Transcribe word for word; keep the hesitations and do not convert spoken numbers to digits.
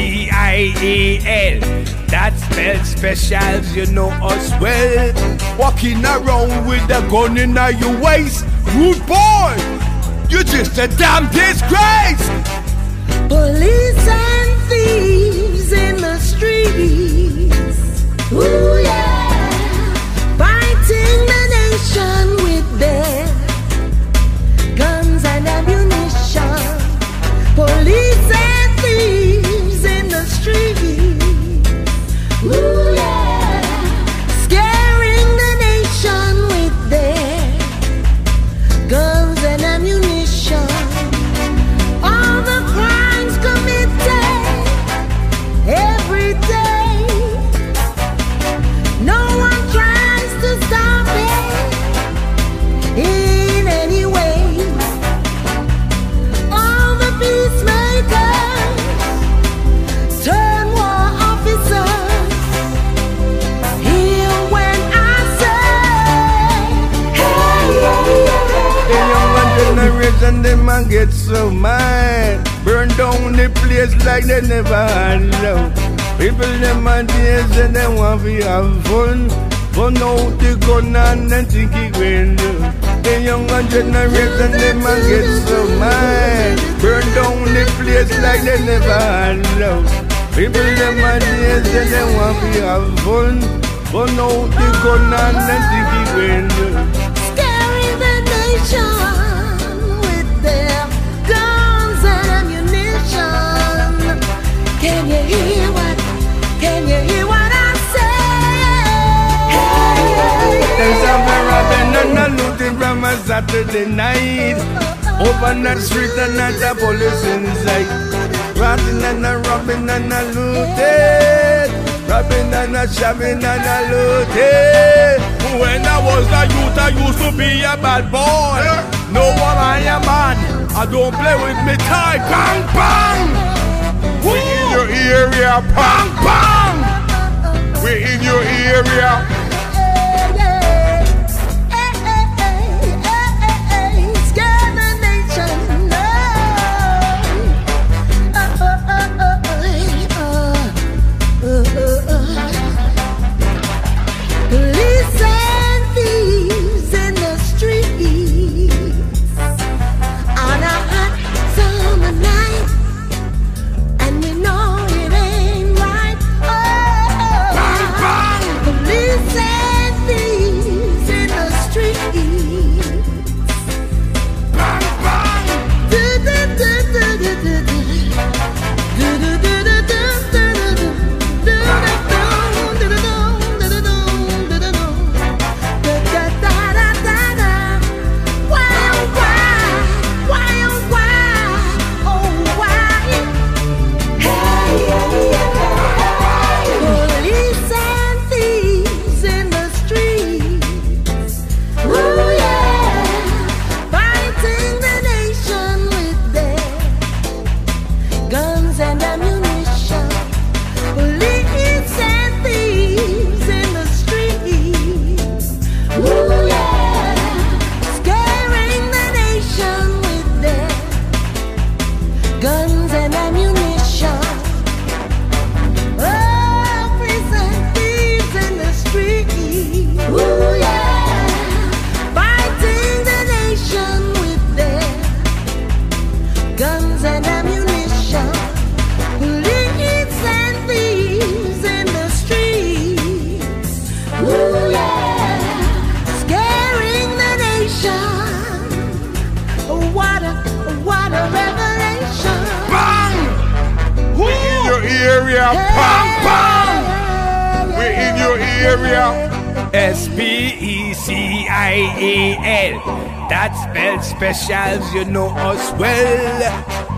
C I A L. That spells specials, you know us well. Walking around with a gun in your waist. Rude boy, you're just a damn disgrace. Police and thieves in the streets. Ooh yeah, fighting the nation with their guns and ammunition. Police and thieves in the streets. Ooh yeah, scaring the nation with their guns and ammunition. All the crimes committed every day, no one tries to stop it in any way. All the peacemakers turn war officers. Hear when I say, hey, yeah, yeah. The younger generation, them a get so mad. Burn down the place like they never had love. People them a days and they want to have fun. Burn out the gun and then think it will do. The younger generation, them a get so mad. Burn down the place like they never had love. People them a days and they want to have fun. Burn out the gun and then think it will do. Scaring the nation with their guns and ammunition. Can you hear what? Can you hear what I say? There's a robbing and a looting from a Saturday night. Open that street and not the police inside. Robbing and a robbing and a looting. Robbing and a shabbing and a looting. When I was a youth, I used to be a bad boy. No one I am man. I don't play with me tie. Bang bang. We in your area. Bang bang. We in your area. Scare the nation. Police and thieves in the streets on a hot summer night, and we know it ain't right. Oh, police and thieves in the streets. Do, do, do, do, do, do, do. Do, do, do, do, do, do, do, do, do, do, do, do, do. Police and thieves in the streets. Ooh yeah, fighting the nation with their guns and ammunition. Police and thieves in the streets. Ooh yeah, scaring the nation with their guns and ammunition. Oh, prison thieves in the streets. Ooh yeah, fighting the nation with their guns and ammunition. Police and thieves in the streets. Ooh yeah, scaring the nation. What a, what a revelation. Bang. We in your area. Bang bang. We in your area. S P E C I A L. That spells specials, you know us well.